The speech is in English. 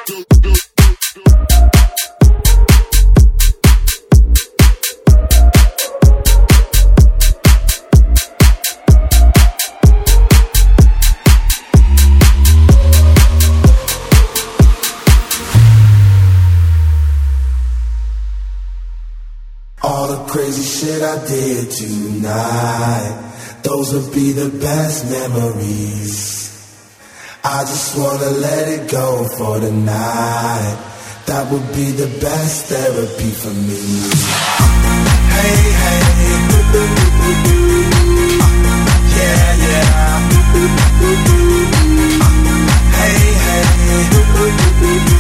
All the crazy shit I did tonight, those would be the best memories. I just wanna let it go for the night. That would be the best therapy for me. Hey, hey, yeah, yeah. Hey, hey.